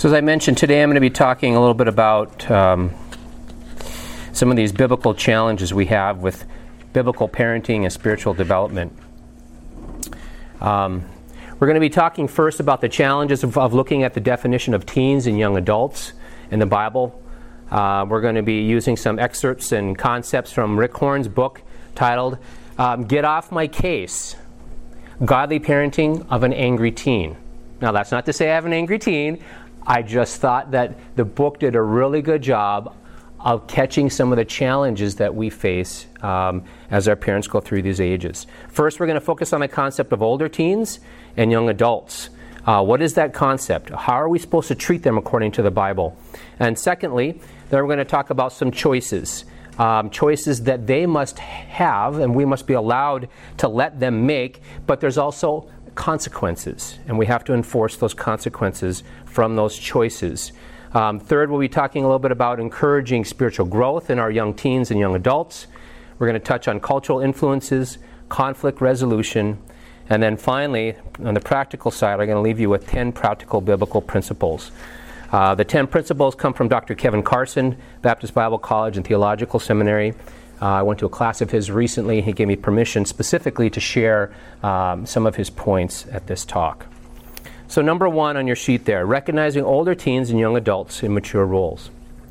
So as I mentioned, today I'm going to be talking a little bit about some of these biblical challenges we have with biblical parenting and spiritual development. We're going to be talking first about the challenges of looking at the definition of teens and young adults in the Bible. We're going to be using some excerpts and concepts from Rick Horn's book titled Get Off My Case, Godly Parenting of an Angry Teen. Now that's not to say I have an angry teen. I just thought that the book did a really good job of catching some of the challenges that we face as our parents go through these ages. First, we're going to focus on the concept of older teens and young adults. What is that concept? How are we supposed to treat them according to the Bible? And secondly, then we're going to talk about some choices. Choices that they must have and we must be allowed to let them make, but there's also consequences, and we have to enforce those consequences from those choices. Third, we'll be talking a little bit about encouraging spiritual growth in our young teens and young adults. We're going to touch on cultural influences, conflict resolution, and then finally, on the practical side, I'm going to leave you with 10 practical biblical principles. The 10 principles come from Dr. Kevin Carson, Baptist Bible College and Theological Seminary. I went to a class of his recently. He gave me permission specifically to share some of his points at this talk. So number one on your sheet there, recognizing older teens and young adults in mature roles.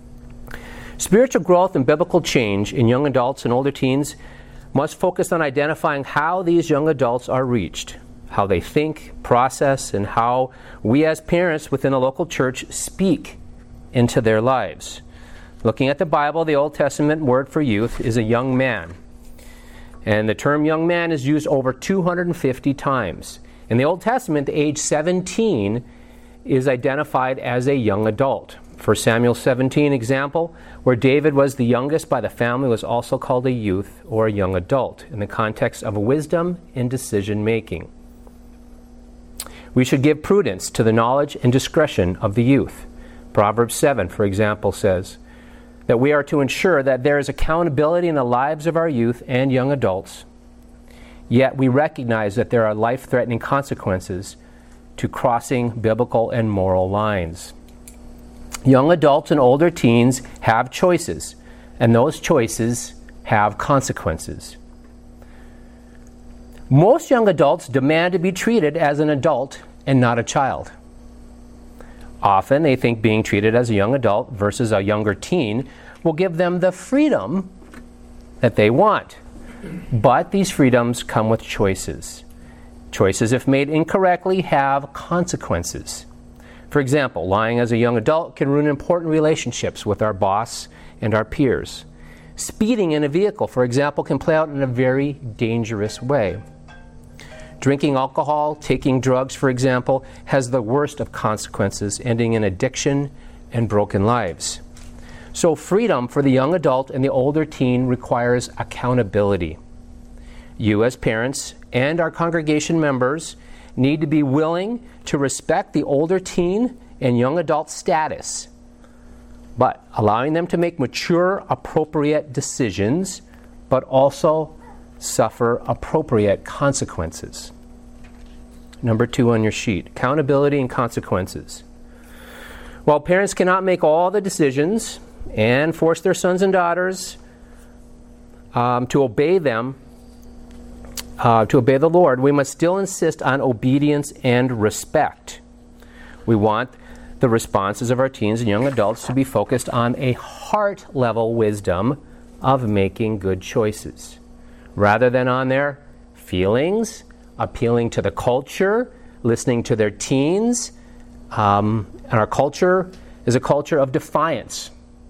Spiritual growth and biblical change in young adults and older teens must focus on identifying how these young adults are reached, how they think, process, and how we as parents within a local church speak into their lives. Looking at the Bible, the Old Testament word for youth is a young man. And the term young man is used over 250 times. In the Old Testament, the age 17 is identified as a young adult. 1 Samuel 17 example, where David was the youngest by the family, was also called a youth or a young adult in the context of wisdom in decision making. We should give prudence to the knowledge and discretion of the youth. Proverbs 7, for example, says that we are to ensure that there is accountability in the lives of our youth and young adults, yet we recognize that there are life-threatening consequences to crossing biblical and moral lines. Young adults and older teens have choices, and those choices have consequences. Most young adults demand to be treated as an adult and not a child. Often they think being treated as a young adult versus a younger teen will give them the freedom that they want. But these freedoms come with choices. Choices, if made incorrectly, have consequences. For example, lying as a young adult can ruin important relationships with our boss and our peers. Speeding in a vehicle, for example, can play out in a very dangerous way. Drinking alcohol, taking drugs, for example, has the worst of consequences, ending in addiction and broken lives. So freedom for the young adult and the older teen requires accountability. You as parents and our congregation members need to be willing to respect the older teen and young adult status, but allowing them to make mature, appropriate decisions, but also suffer appropriate consequences. Number 2 on your sheet, accountability and consequences. While parents cannot make all the decisions and force their sons and daughters to obey them, to obey the Lord, we must still insist on obedience and respect. We want the responses of our teens and young adults to be focused on a heart-level wisdom of making good choices, rather than on their feelings, appealing to the culture, listening to their teens. And our culture is a culture of defiance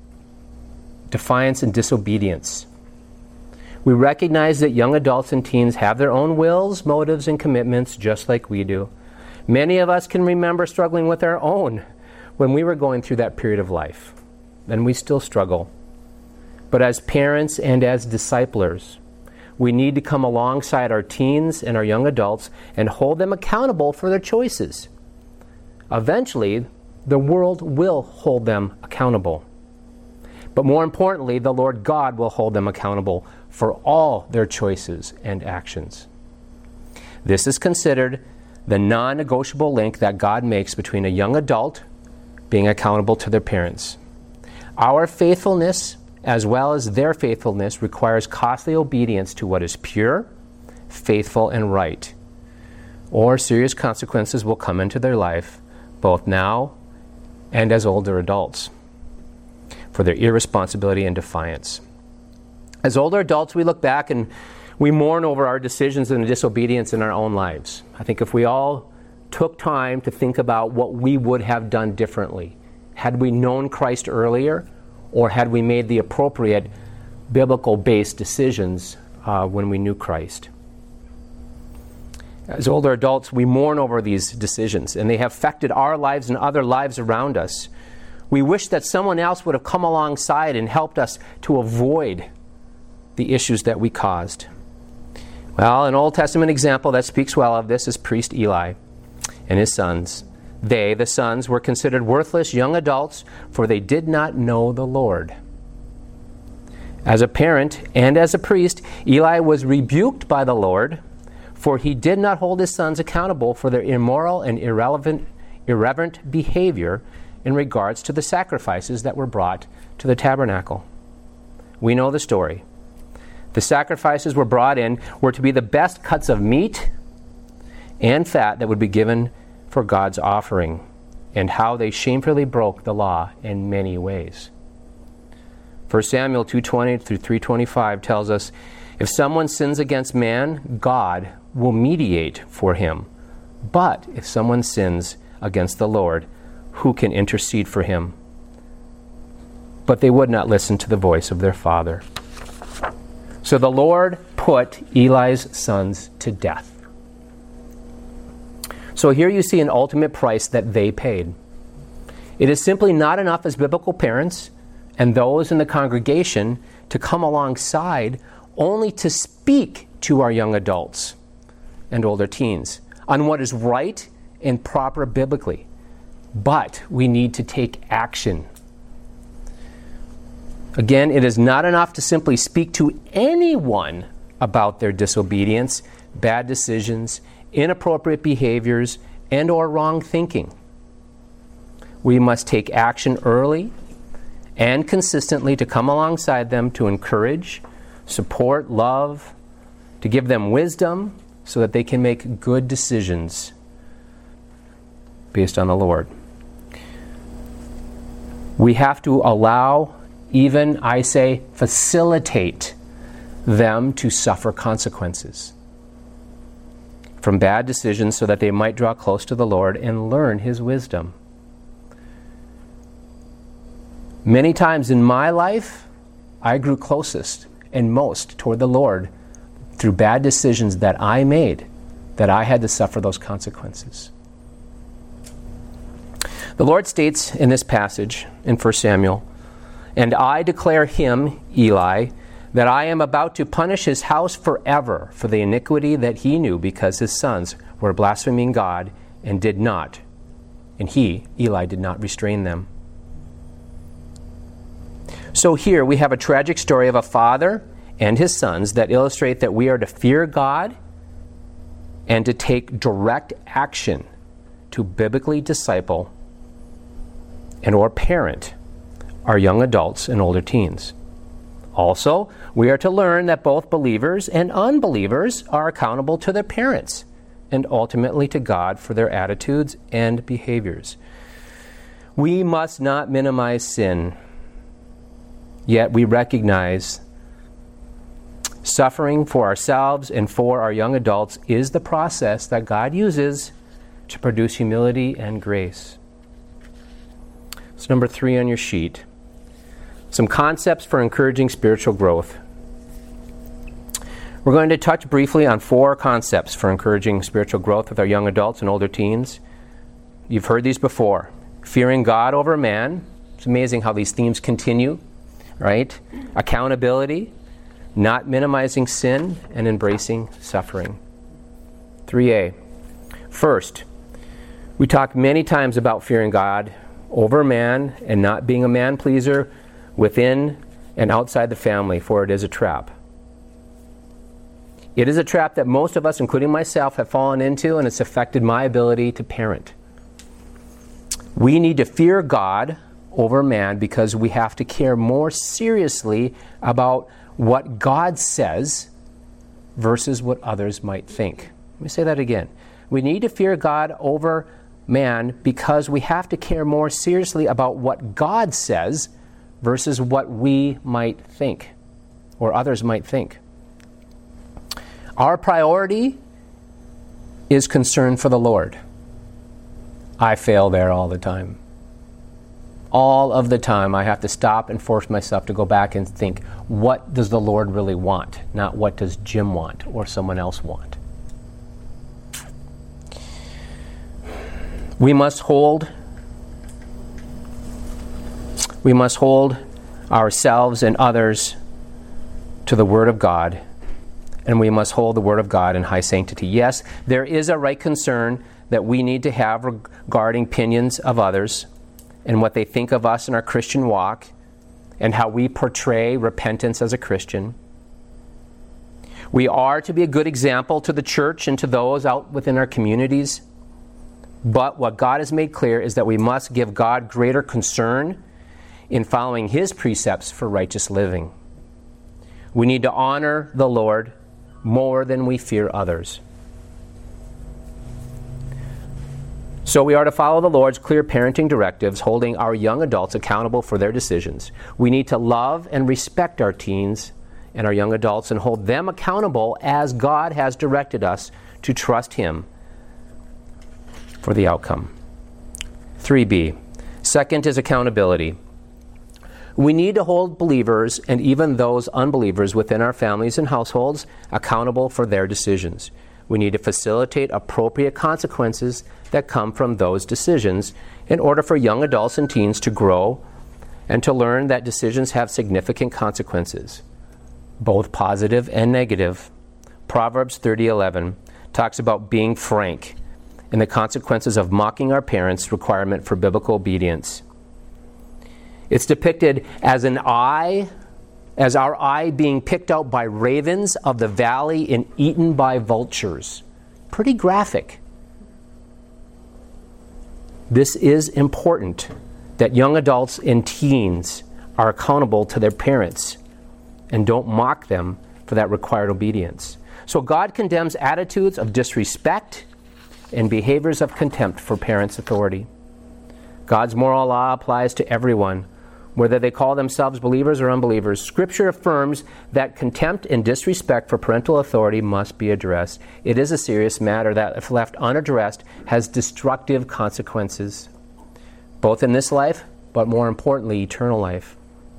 and disobedience. We recognize that young adults and teens have their own wills, motives, and commitments just like we do. Many of us can remember struggling with our own when we were going through that period of life, and we still struggle. But as parents and as disciplers, we need to come alongside our teens and our young adults and hold them accountable for their choices. Eventually, the world will hold them accountable. But more importantly, the Lord God will hold them accountable for all their choices and actions. This is considered the non-negotiable link that God makes between a young adult being accountable to their parents. Our faithfulness, as well as their faithfulness, requires costly obedience to what is pure, faithful, and right, or serious consequences will come into their life, both now and as older adults, for their irresponsibility and defiance. As older adults, we look back and we mourn over our decisions and disobedience in our own lives. I think if we all took time to think about what we would have done differently, had we known Christ earlier, or had we made the appropriate biblical-based decisions when we knew Christ. As older adults, we mourn over these decisions, and they have affected our lives and other lives around us. We wish that someone else would have come alongside and helped us to avoid the issues that we caused. Well, an Old Testament example that speaks well of this is priest Eli and his sons. They, the sons, were considered worthless young adults, for they did not know the Lord. As a parent and as a priest, Eli was rebuked by the Lord, for he did not hold his sons accountable for their immoral and irreverent behavior in regards to the sacrifices that were brought to the tabernacle. We know the story. The sacrifices were brought in were to be the best cuts of meat and fat that would be given for God's offering, and how they shamefully broke the law in many ways. 1 Samuel 2:20 through 3:25 tells us, if someone sins against man, God will mediate for him. But if someone sins against the Lord, who can intercede for him? But they would not listen to the voice of their father. So the Lord put Eli's sons to death. So here you see an ultimate price that they paid. It is simply not enough as biblical parents and those in the congregation to come alongside only to speak to our young adults and older teens on what is right and proper biblically. But we need to take action. Again, it is not enough to simply speak to anyone about their disobedience, bad decisions, inappropriate behaviors, and or wrong thinking. We must take action early and consistently to come alongside them to encourage, support, love, to give them wisdom so that they can make good decisions based on the Lord. We have to allow, even, I say, facilitate them to suffer consequences from bad decisions so that they might draw close to the Lord and learn His wisdom. Many times in my life, I grew closest and most toward the Lord through bad decisions that I made, that I had to suffer those consequences. The Lord states in this passage in 1 Samuel, "And I declare him, Eli, that I am about to punish his house forever for the iniquity that he knew, because his sons were blaspheming God and he, Eli, did not restrain them." So here we have a tragic story of a father and his sons that illustrate that we are to fear God and to take direct action to biblically disciple and or parent our young adults and older teens. Also, we are to learn that both believers and unbelievers are accountable to their parents and ultimately to God for their attitudes and behaviors. We must not minimize sin, yet we recognize suffering for ourselves and for our young adults is the process that God uses to produce humility and grace. So number 3 on your sheet. Some concepts for encouraging spiritual growth. We're going to touch briefly on 4 concepts for encouraging spiritual growth with our young adults and older teens. You've heard these before. Fearing God over man. It's amazing how these themes continue, right? Accountability, not minimizing sin, and embracing suffering. 3A. First, we talk many times about fearing God over man and not being a man-pleaser within and outside the family, for it is a trap. It is a trap that most of us, including myself, have fallen into, and it's affected my ability to parent. We need to fear God over man because we have to care more seriously about what God says versus what others might think. Let me say that again. We need to fear God over man because we have to care more seriously about what God says versus what we might think or others might think. Our priority is concern for the Lord. I fail there all the time. All of the time I have to stop and force myself to go back and think, what does the Lord really want? Not what does Jim want or someone else want. We must hold ourselves and others to the Word of God, and we must hold the Word of God in high sanctity. Yes, there is a right concern that we need to have regarding opinions of others and what they think of us in our Christian walk and how we portray repentance as a Christian. We are to be a good example to the church and to those out within our communities. But what God has made clear is that we must give God greater concern in following His precepts for righteous living. We need to honor the Lord more than we fear others. So we are to follow the Lord's clear parenting directives, holding our young adults accountable for their decisions. We need to love and respect our teens and our young adults and hold them accountable as God has directed us to trust Him for the outcome. 3B. Second is accountability. We need to hold believers and even those unbelievers within our families and households accountable for their decisions. We need to facilitate appropriate consequences that come from those decisions in order for young adults and teens to grow and to learn that decisions have significant consequences, both positive and negative. Proverbs 30:11 talks about being frank and the consequences of mocking our parents' requirement for biblical obedience. It's depicted as our eye being picked out by ravens of the valley and eaten by vultures. Pretty graphic. This is important, that young adults and teens are accountable to their parents and don't mock them for that required obedience. So God condemns attitudes of disrespect and behaviors of contempt for parents' authority. God's moral law applies to everyone, whether they call themselves believers or unbelievers. Scripture affirms that contempt and disrespect for parental authority must be addressed. It is a serious matter that, if left unaddressed, has destructive consequences, both in this life, but more importantly, eternal life.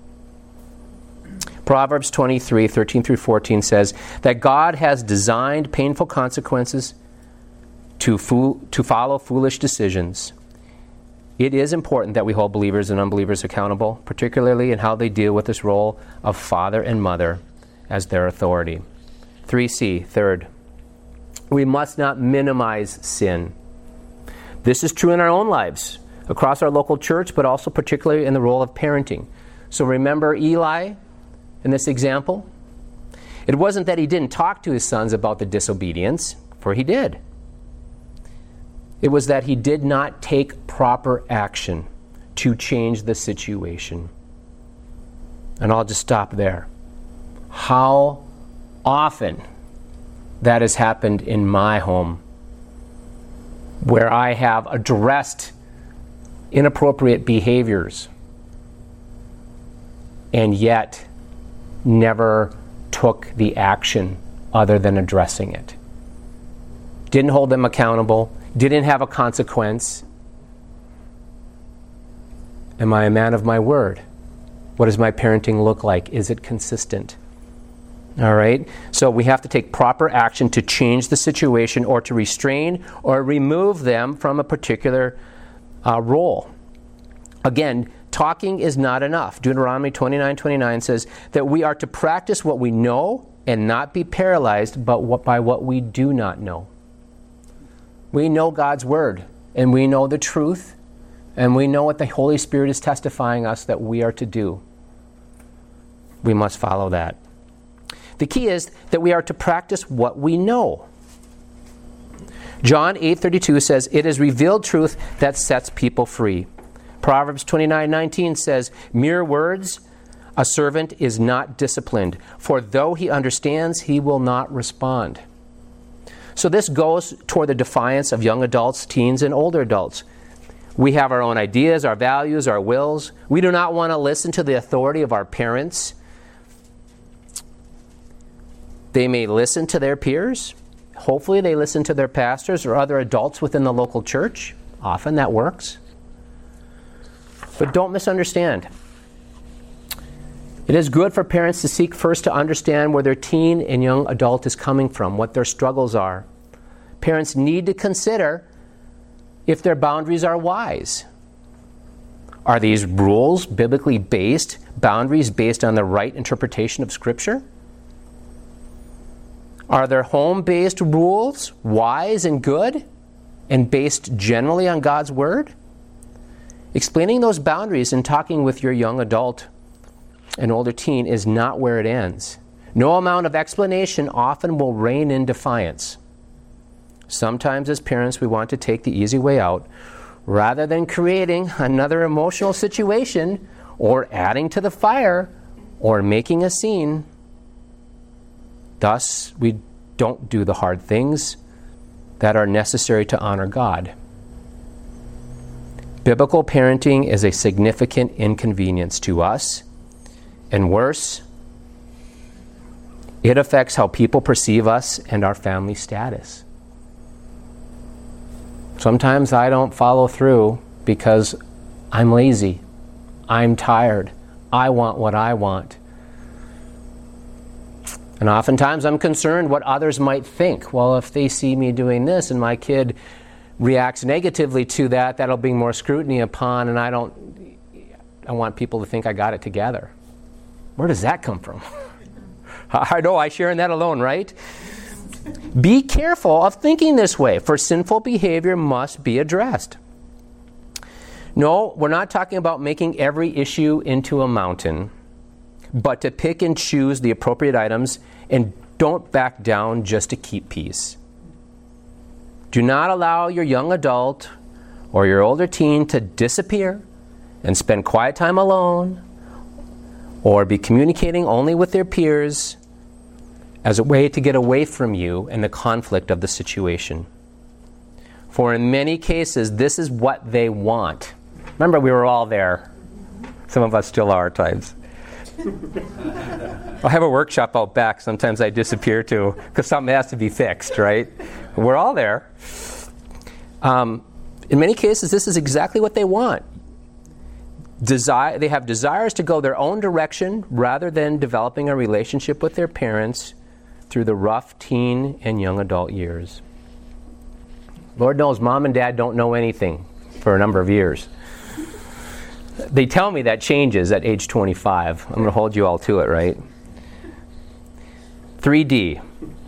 Proverbs 23:13-14 says that God has designed painful consequences to follow foolish decisions. It is important that we hold believers and unbelievers accountable, particularly in how they deal with this role of father and mother as their authority. 3C, third, we must not minimize sin. This is true in our own lives, across our local church, but also particularly in the role of parenting. So remember Eli in this example? It wasn't that he didn't talk to his sons about the disobedience, for he did. It was that he did not take proper action to change the situation. And I'll just stop there. How often that has happened in my home, where I have addressed inappropriate behaviors and yet never took the action other than addressing it. Didn't hold them accountable, didn't have a consequence. Am I a man of my word? What does my parenting look like? Is it consistent? All right? So we have to take proper action to change the situation or to restrain or remove them from a particular role. Again, talking is not enough. Deuteronomy 29:29 says that we are to practice what we know and not be paralyzed by what we do not know. We know God's Word, and we know the truth, and we know what the Holy Spirit is testifying us that we are to do. We must follow that. The key is that we are to practice what we know. John 8:32 says, "It is revealed truth that sets people free." Proverbs 29:19 says, "Mere words, a servant is not disciplined, for though he understands, he will not respond." So this goes toward the defiance of young adults, teens, and older adults. We have our own ideas, our values, our wills. We do not want to listen to the authority of our parents. They may listen to their peers. Hopefully they listen to their pastors or other adults within the local church. Often that works. But don't misunderstand. It is good for parents to seek first to understand where their teen and young adult is coming from, what their struggles are. Parents need to consider if their boundaries are wise. Are these rules biblically based, boundaries based on the right interpretation of Scripture? Are their home-based rules wise and good and based generally on God's Word? Explaining those boundaries and talking with your young adult and older teen is not where it ends. No amount of explanation often will rein in defiance. Sometimes as parents we want to take the easy way out rather than creating another emotional situation or adding to the fire or making a scene. Thus, we don't do the hard things that are necessary to honor God. Biblical parenting is a significant inconvenience to us, and worse, it affects how people perceive us and our family status. Sometimes I don't follow through because I'm lazy, I'm tired, I want what I want. And oftentimes I'm concerned what others might think. Well, if they see me doing this and my kid reacts negatively to that, that'll bring more scrutiny upon, and I want people to think I got it together. Where does that come from? I know I share in that alone, right? Be careful of thinking this way, for sinful behavior must be addressed. No, we're not talking about making every issue into a mountain, but to pick and choose the appropriate items and don't back down just to keep peace. Do not allow your young adult or your older teen to disappear and spend quiet time alone or be communicating only with their peers as a way to get away from you and the conflict of the situation. For in many cases, this is what they want. Remember, we were all there. Some of us still are at times. I have a workshop out back. Sometimes I disappear too because something has to be fixed, right? We're all there. In many cases, this is exactly what they want. They have desires to go their own direction rather than developing a relationship with their parents through the rough teen and young adult years. Lord knows mom and dad don't know anything for a number of years. They tell me that changes at age 25. I'm going to hold you all to it, right? 3D.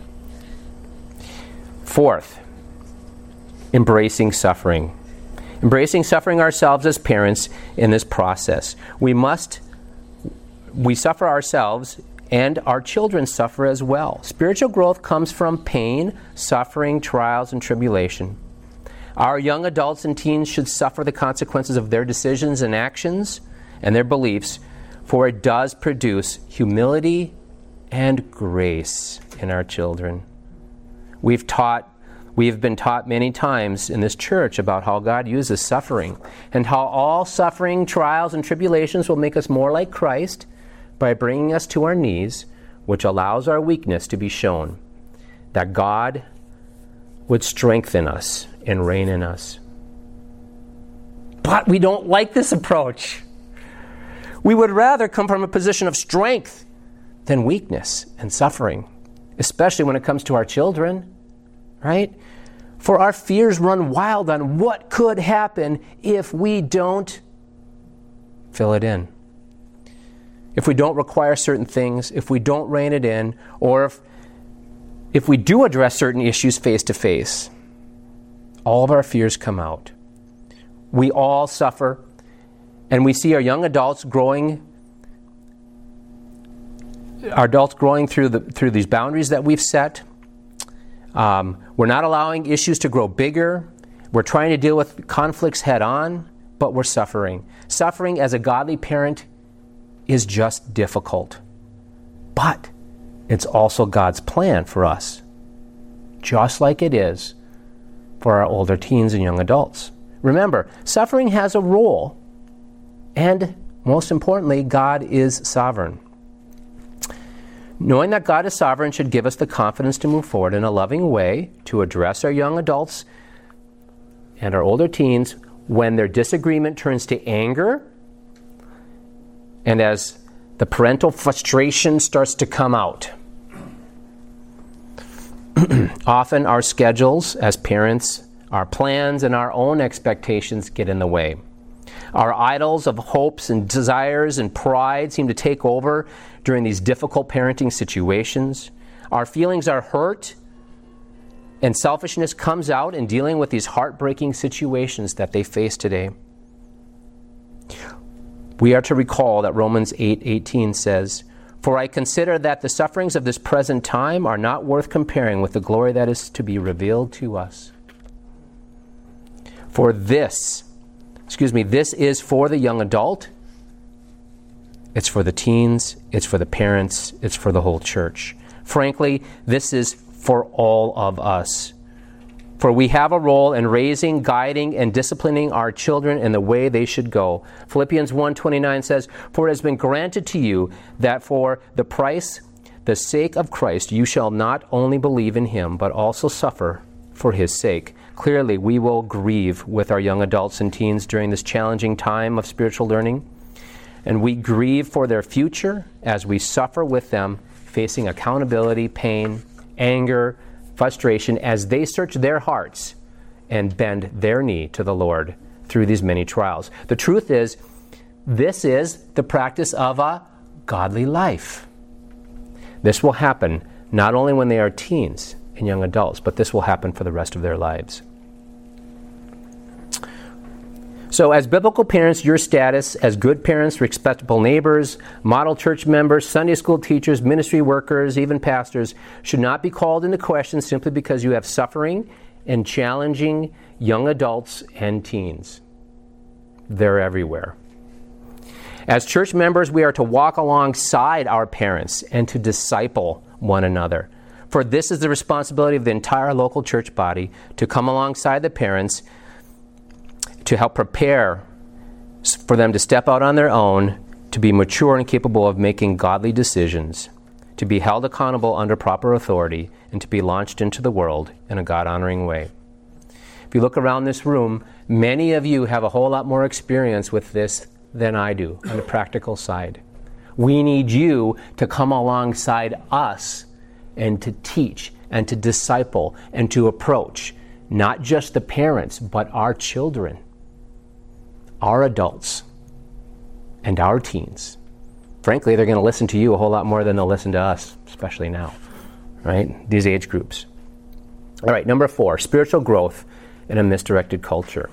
Fourth, embracing suffering. Embracing suffering ourselves as parents in this process. We suffer ourselves and our children suffer as well. Spiritual growth comes from pain, suffering, trials, and tribulation. Our young adults and teens should suffer the consequences of their decisions and actions and their beliefs, for it does produce humility and grace in our children. We have been taught many times in this church about how God uses suffering and how all suffering, trials, and tribulations will make us more like Christ by bringing us to our knees, which allows our weakness to be shown, that God would strengthen us and reign in us. But we don't like this approach. We would rather come from a position of strength than weakness and suffering, especially when it comes to our children, right? For our fears run wild on what could happen if we don't fill it in. If we don't require certain things, if we don't rein it in, or if we do address certain issues face to face, all of our fears come out. We all suffer, and we see our young adults growing through these boundaries that we've set. We're not allowing issues to grow bigger. We're trying to deal with conflicts head on, but we're suffering. Suffering as a godly parent is just difficult. But it's also God's plan for us, just like it is for our older teens and young adults. Remember, suffering has a role, and most importantly, God is sovereign. Knowing that God is sovereign should give us the confidence to move forward in a loving way to address our young adults and our older teens when their disagreement turns to anger and as the parental frustration starts to come out. Often our schedules as parents, our plans, and our own expectations get in the way. Our idols of hopes and desires and pride seem to take over during these difficult parenting situations. Our feelings are hurt, and selfishness comes out in dealing with these heartbreaking situations that they face today. We are to recall that Romans 8:18 says, "For I consider that the sufferings of this present time are not worth comparing with the glory that is to be revealed to us." For this is for the young adult, it's for the teens, it's for the parents, it's for the whole church. Frankly, this is for all of us. For we have a role in raising, guiding, and disciplining our children in the way they should go. Philippians 1:29 says, "For it has been granted to you that for the sake of Christ, you shall not only believe in him, but also suffer for his sake." Clearly, we will grieve with our young adults and teens during this challenging time of spiritual learning. And we grieve for their future as we suffer with them, facing accountability, pain, anger, frustration, as they search their hearts and bend their knee to the Lord through these many trials. The truth is, this is the practice of a godly life. This will happen not only when they are teens and young adults, but this will happen for the rest of their lives. So as biblical parents, your status as good parents, respectable neighbors, model church members, Sunday school teachers, ministry workers, even pastors, should not be called into question simply because you have suffering and challenging young adults and teens. They're everywhere. As church members, we are to walk alongside our parents and to disciple one another. For this is the responsibility of the entire local church body, to come alongside the parents to help prepare for them to step out on their own, to be mature and capable of making godly decisions, to be held accountable under proper authority, and to be launched into the world in a God-honoring way. If you look around this room, many of you have a whole lot more experience with this than I do on the practical side. We need you to come alongside us and to teach and to disciple and to approach not just the parents, but our children, our adults, and our teens. Frankly, they're going to listen to you a whole lot more than they'll listen to us, especially now, right? These age groups. All right, number 4, spiritual growth in a misdirected culture.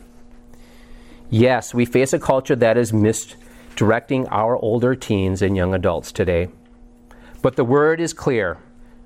Yes, we face a culture that is misdirecting our older teens and young adults today. But the word is clear.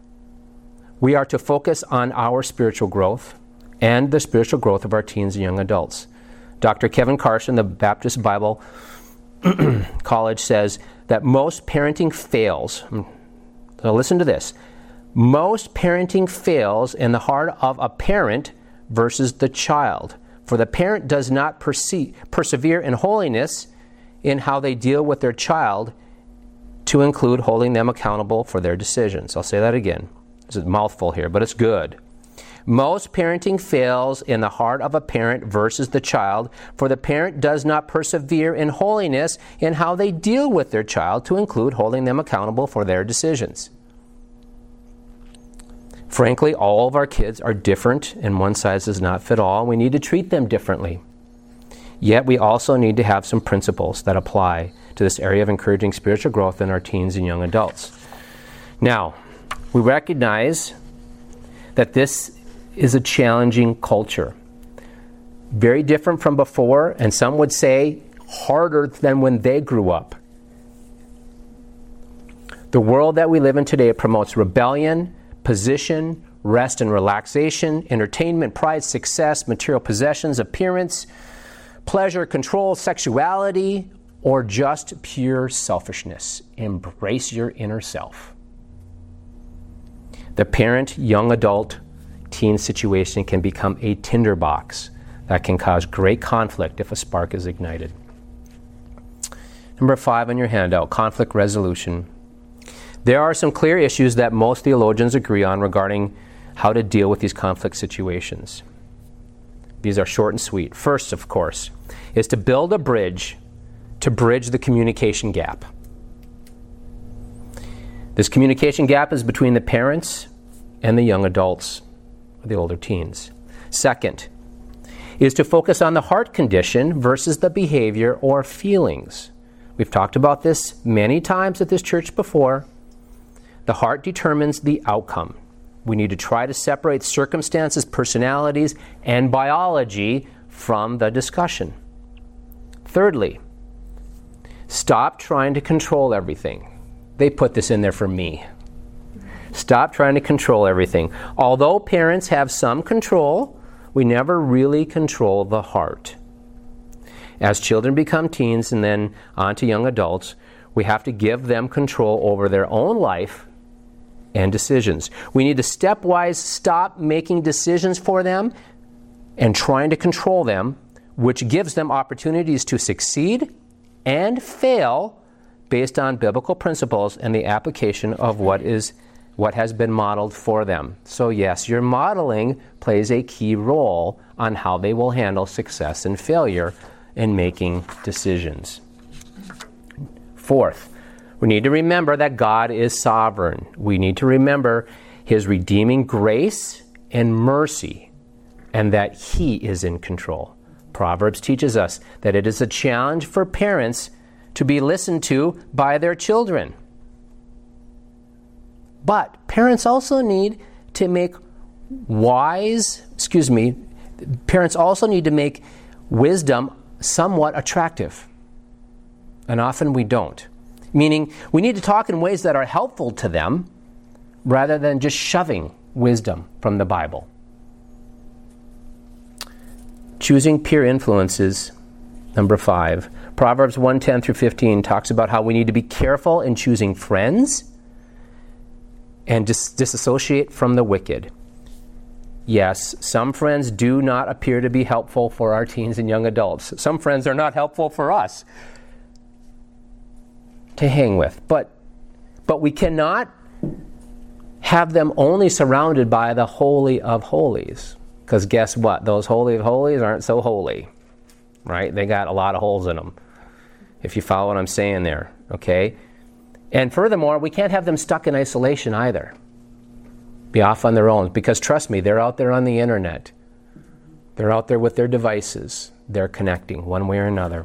We are to focus on our spiritual growth and the spiritual growth of our teens and young adults. Dr. Kevin Carson, the Baptist Bible College, says that most parenting fails. Now listen to this. Most parenting fails in the heart of a parent versus the child. For the parent does not persevere in holiness in how they deal with their child, to include holding them accountable for their decisions. I'll say that again. It's a mouthful here, but it's good. Most parenting fails in the heart of a parent versus the child, for the parent does not persevere in holiness in how they deal with their child, to include holding them accountable for their decisions. Frankly, all of our kids are different, and one size does not fit all. We need to treat them differently. Yet we also need to have some principles that apply to this area of encouraging spiritual growth in our teens and young adults. Now, we recognize that this is a challenging culture. Very different from before, and some would say harder than when they grew up. The world that we live in today promotes rebellion, position, rest and relaxation, entertainment, pride, success, material possessions, appearance, pleasure, control, sexuality, or just pure selfishness. Embrace your inner self. The parent, young adult, teen situation can become a tinderbox that can cause great conflict if a spark is ignited. Number 5 on your handout, conflict resolution. There are some clear issues that most theologians agree on regarding how to deal with these conflict situations. These are short and sweet. First, of course, is to build a bridge to bridge the communication gap. This communication gap is between the parents and the young adults, the older teens. Second, is to focus on the heart condition versus the behavior or feelings. We've talked about this many times at this church before. The heart determines the outcome. We need to try to separate circumstances, personalities, and biology from the discussion. Thirdly, stop trying to control everything. They put this in there for me. Stop trying to control everything. Although parents have some control, we never really control the heart. As children become teens and then on to young adults, we have to give them control over their own life and decisions. We need to stepwise stop making decisions for them and trying to control them, which gives them opportunities to succeed and fail based on biblical principles and the application of what has been modeled for them. So yes, your modeling plays a key role on how they will handle success and failure in making decisions. Fourth, we need to remember that God is sovereign. We need to remember His redeeming grace and mercy, and that He is in control. Proverbs teaches us that it is a challenge for parents to be listened to by their children. But parents also need to make wisdom somewhat attractive. And often we don't. Meaning, we need to talk in ways that are helpful to them rather than just shoving wisdom from the Bible. Choosing peer influences, number 5. Proverbs 1:10 through 15 talks about how we need to be careful in choosing friends and disassociate from the wicked. Yes, some friends do not appear to be helpful for our teens and young adults. Some friends are not helpful for us to hang with. But we cannot have them only surrounded by the Holy of Holies. Because guess what? Those Holy of Holies aren't so holy. Right? They got a lot of holes in them. If you follow what I'm saying there. Okay? And furthermore, we can't have them stuck in isolation either. Be off on their own. Because trust me, they're out there on the internet. They're out there with their devices. They're connecting one way or another.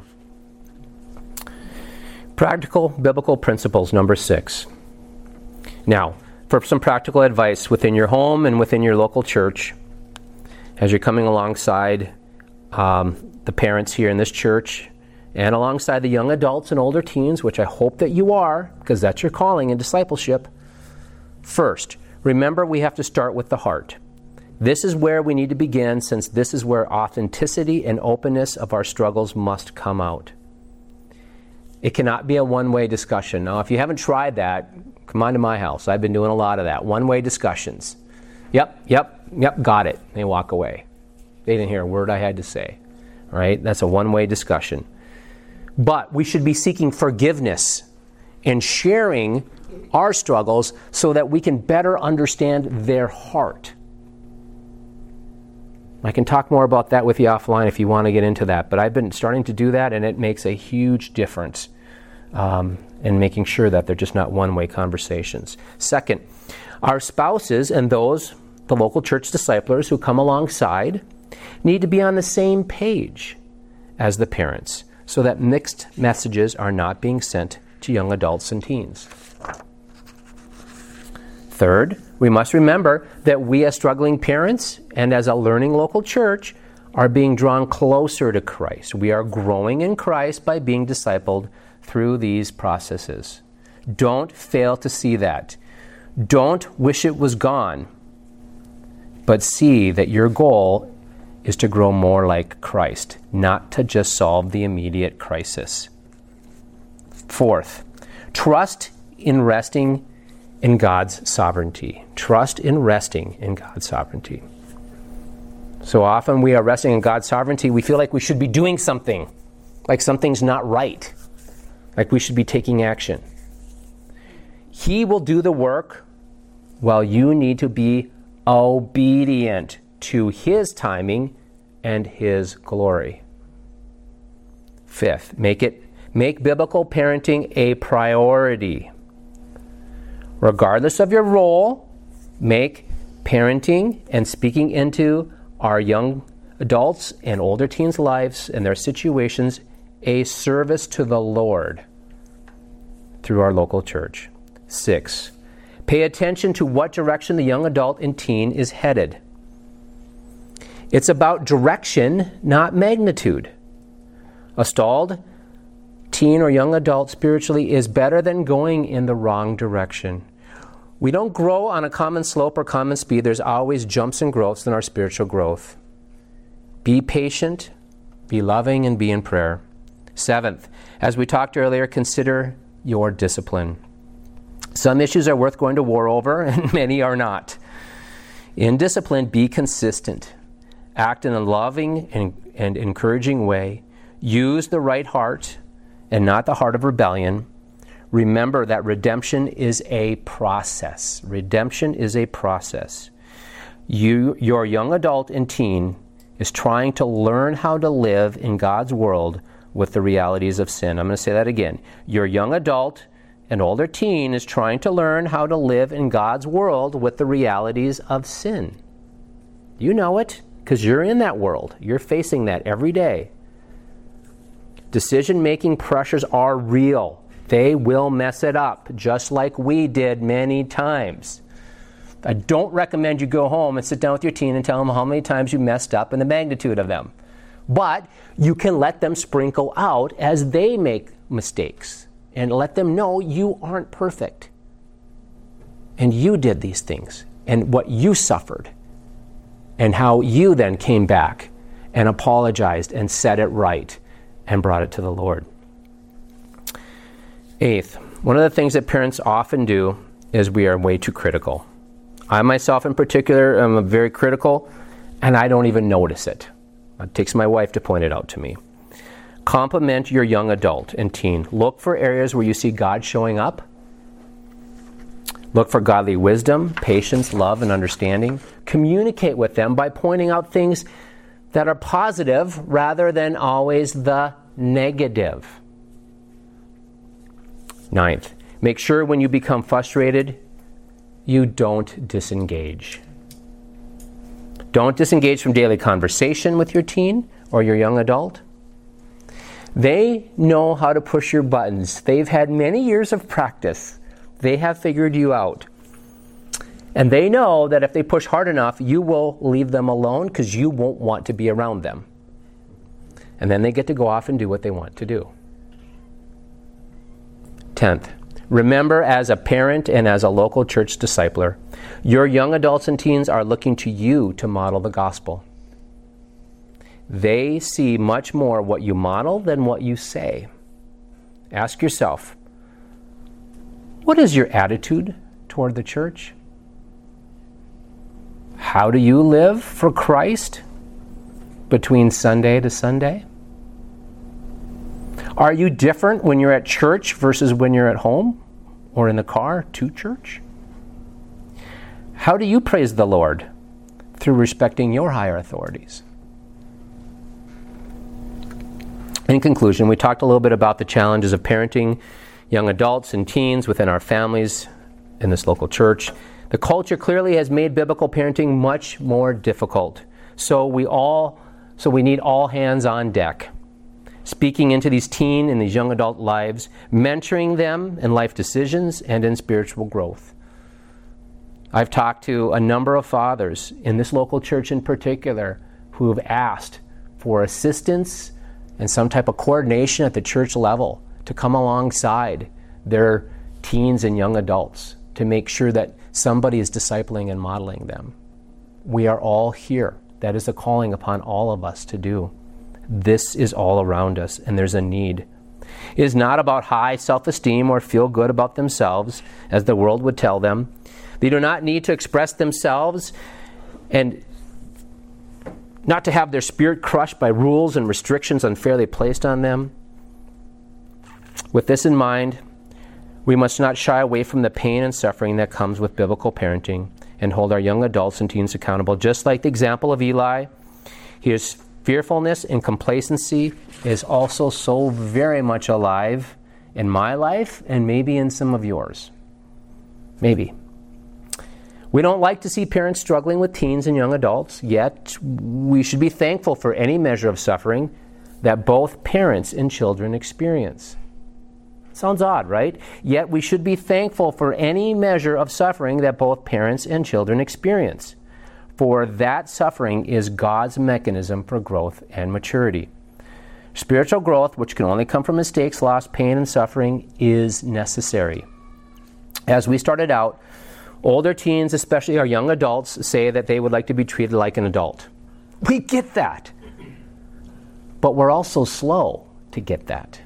Practical biblical principles, number 6. Now, for some practical advice within your home and within your local church, as you're coming alongside the parents here in this church, and alongside the young adults and older teens, which I hope that you are, because that's your calling in discipleship. First, remember we have to start with the heart. This is where we need to begin, since this is where authenticity and openness of our struggles must come out. It cannot be a one-way discussion. Now, if you haven't tried that, come on to my house. I've been doing a lot of that. One-way discussions. Yep, got it. They walk away. They didn't hear a word I had to say. All right? That's a one-way discussion. But we should be seeking forgiveness and sharing our struggles so that we can better understand their heart. I can talk more about that with you offline if you want to get into that. But I've been starting to do that, and it makes a huge difference in making sure that they're just not one-way conversations. Second, our spouses and those, the local church disciplers who come alongside, need to be on the same page as the parents so that mixed messages are not being sent to young adults and teens. Third, we must remember that we as struggling parents and as a learning local church are being drawn closer to Christ. We are growing in Christ by being discipled through these processes. Don't fail to see that. Don't wish it was gone. but see that your goal is to grow more like Christ, not to just solve the immediate crisis. Fourth, trust in resting in God's sovereignty. Trust in resting in God's sovereignty. So often we are resting in God's sovereignty, we feel like we should be doing something, like something's not right, like we should be taking action. He will do the work while you need to be obedient to His timing and His glory. Fifth, make biblical parenting a priority. Regardless of your role, make parenting and speaking into our young adults and older teens' lives and their situations a service to the Lord through our local church. 6, pay attention to what direction the young adult and teen is headed. It's about direction, not magnitude. A stalled teen or young adult spiritually is better than going in the wrong direction. We don't grow on a common slope or common speed. There's always jumps and growths in our spiritual growth. Be patient, be loving, and be in prayer. 7th, as we talked earlier, consider your discipline. Some issues are worth going to war over, and many are not. In discipline, be consistent. Act in a loving and encouraging way. Use the right heart and not the heart of rebellion. Remember that redemption is a process. Redemption is a process. Your young adult and teen is trying to learn how to live in God's world with the realities of sin. I'm going to say that again. Your young adult and older teen is trying to learn how to live in God's world with the realities of sin. You know it because you're in that world. You're facing that every day. Decision-making pressures are real. They will mess it up, just like we did many times. I don't recommend you go home and sit down with your teen and tell them how many times you messed up and the magnitude of them. But you can let them sprinkle out as they make mistakes and let them know you aren't perfect. And you did these things and what you suffered and how you then came back and apologized and set it right and brought it to the Lord. 8th, one of the things that parents often do is we are way too critical. I myself in particular am very critical, and I don't even notice it. It takes my wife to point it out to me. Compliment your young adult and teen. Look for areas where you see God showing up. Look for godly wisdom, patience, love, and understanding. Communicate with them by pointing out things that are positive rather than always the negative. 9th, make sure when you become frustrated, you don't disengage. Don't disengage from daily conversation with your teen or your young adult. They know how to push your buttons. They've had many years of practice. They have figured you out. And they know that if they push hard enough, you will leave them alone because you won't want to be around them. And then they get to go off and do what they want to do. 10th, remember as a parent and as a local church discipler, your young adults and teens are looking to you to model the gospel. They see much more what you model than what you say. Ask yourself, what is your attitude toward the church? How do you live for Christ between Sunday to Sunday? Are you different when you're at church versus when you're at home or in the car to church? How do you praise the Lord through respecting your higher authorities? In conclusion, we talked a little bit about the challenges of parenting young adults and teens within our families in this local church. The culture clearly has made biblical parenting much more difficult. So we need all hands on deck. Speaking into these teen and these young adult lives, mentoring them in life decisions and in spiritual growth. I've talked to a number of fathers in this local church in particular who have asked for assistance and some type of coordination at the church level to come alongside their teens and young adults to make sure that somebody is discipling and modeling them. we are all here. That is a calling upon all of us to do. This is all around us, and there's a need. It is not about high self-esteem or feel good about themselves, as the world would tell them. They do not need to express themselves and not to have their spirit crushed by rules and restrictions unfairly placed on them. With this in mind, we must not shy away from the pain and suffering that comes with biblical parenting and hold our young adults and teens accountable. Just like the example of Eli, his fearfulness and complacency is also so very much alive in my life and maybe in some of yours. Maybe. We don't like to see parents struggling with teens and young adults, yet we should be thankful for any measure of suffering that both parents and children experience. Sounds odd, right? Yet we should be thankful for any measure of suffering that both parents and children experience, for that suffering is God's mechanism for growth and maturity. Spiritual growth, which can only come from mistakes, loss, pain, and suffering, is necessary. As we started out, older teens, especially our young adults, say that they would like to be treated like an adult. We get that. But we're also slow to get that.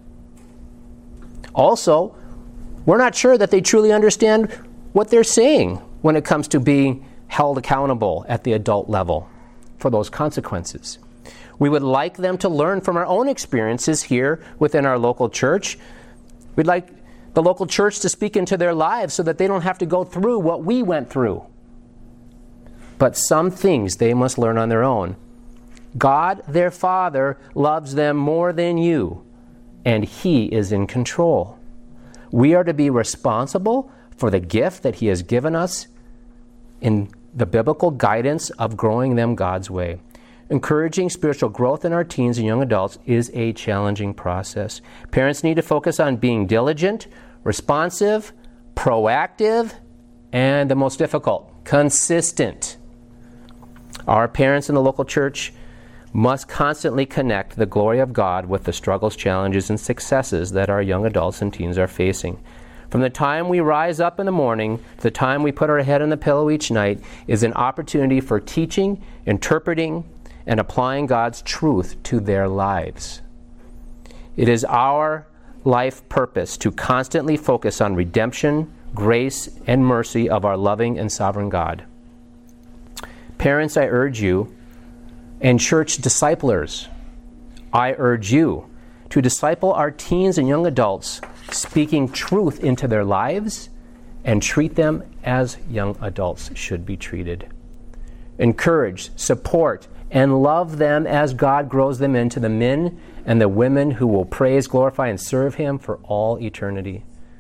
Also, we're not sure that they truly understand what they're saying when it comes to being held accountable at the adult level for those consequences. We would like them to learn from our own experiences here within our local church. We'd like the local church to speak into their lives so that they don't have to go through what we went through. But some things they must learn on their own. God, their Father, loves them more than you, and He is in control. We are to be responsible for the gift that He has given us in the biblical guidance of growing them God's way. Encouraging spiritual growth in our teens and young adults is a challenging process. Parents need to focus on being diligent, responsive, proactive, and the most difficult, consistent. Our parents in the local church must constantly connect the glory of God with the struggles, challenges, and successes that our young adults and teens are facing. From the time we rise up in the morning to the time we put our head on the pillow each night is an opportunity for teaching, interpreting, and applying God's truth to their lives. It is our life purpose to constantly focus on redemption, grace, and mercy of our loving and sovereign God. Parents, I urge you, and church disciplers, I urge you to disciple our teens and young adults, speaking truth into their lives and treat them as young adults should be treated. Encourage, support, and love them as God grows them into the men and the women who will praise, glorify, and serve Him for all eternity.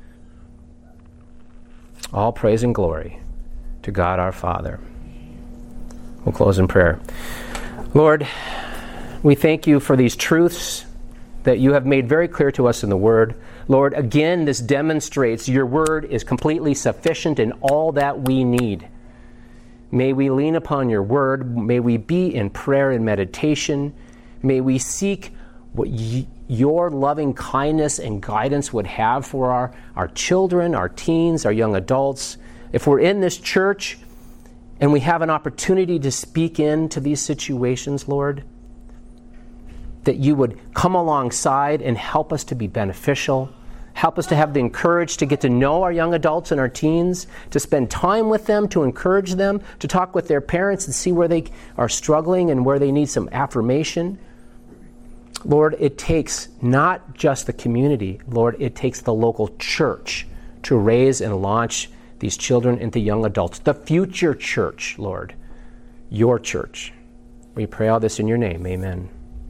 All praise and glory to God our Father. We'll close in prayer. Lord, we thank You for these truths that You have made very clear to us in the Word. Lord, again, this demonstrates Your Word is completely sufficient in all that we need. May we lean upon Your Word. May we be in prayer and meditation. May we seek what Your loving kindness and guidance would have for our children, our teens, our young adults. If we're in this church and we have an opportunity to speak into these situations, Lord, that You would come alongside and help us to be beneficial. Help us to have the courage to get to know our young adults and our teens, to spend time with them, to encourage them, to talk with their parents and see where they are struggling and where they need some affirmation. Lord, it takes not just the community, Lord, it takes the local church to raise and launch these children into young adults. The future church, Lord, Your church. We pray all this in Your name. Amen.